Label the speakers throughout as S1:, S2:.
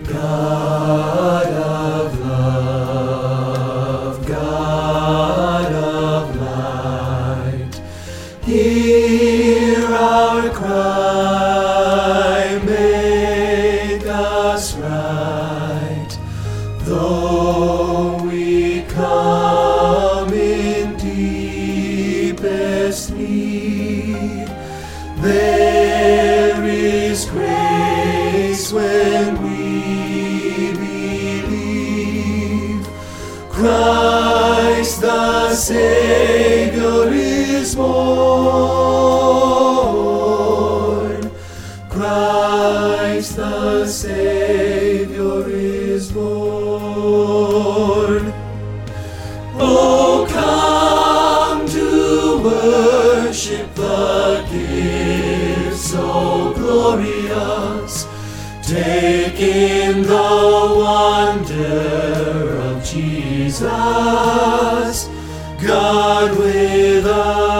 S1: God of love, God of light, hear our cry, make us right, though we come in deepest need. There is grace when we believe. Christ the Savior is born. Christ the Savior is born. Oh, come to worship the gift so glorious. Take in the wonder of Jesus, God with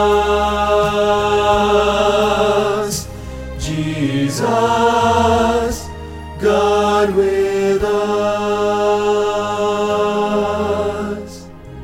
S1: us. Jesus, God with us.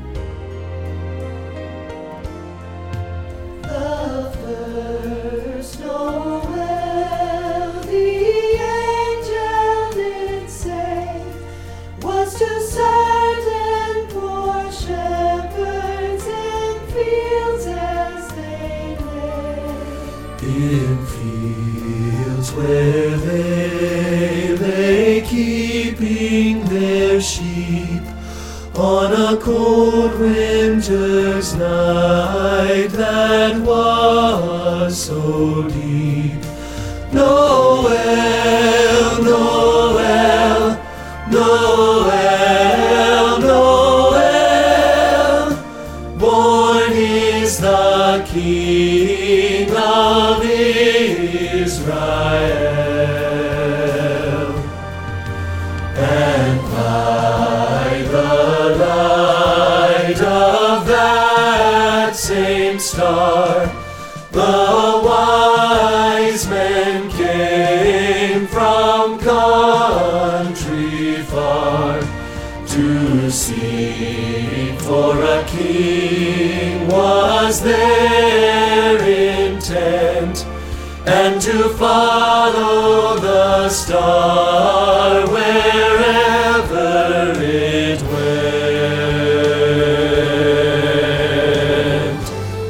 S2: The first Noel, the angel did say, was to certain poor shepherds in fields as they lay.
S1: In fields where they lay keeping their sheep on a cold winter's night that was so deep. Noel, Noel, Noel, Noel, born is the King of Israel. And by the light of that same star, the wise men came from country far to seek for a king was their intent, and to follow the star wherever it went.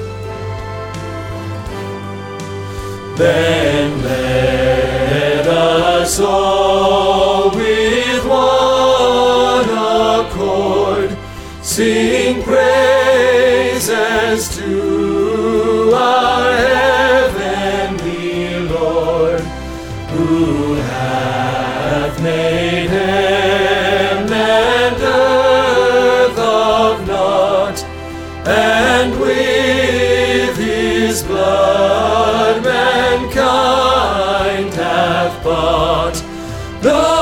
S1: Then let us all with one accord sing praises to our heavenly Lord, who hath made heaven and earth of naught, and with his blood mankind hath bought.